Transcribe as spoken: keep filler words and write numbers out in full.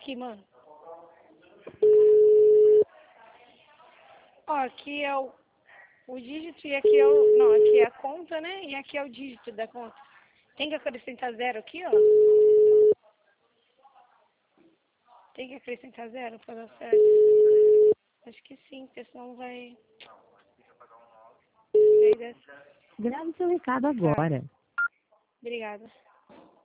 aqui, mano. Ó, aqui é o, o dígito e aqui é o... Não, aqui é a conta, né? E aqui é o dígito da conta. Tem que acrescentar zero aqui, ó. Tem que acrescentar zero pra dar certo. Acho que sim, porque senão vai... Aí desce. Grave seu recado Tá. agora. Obrigada.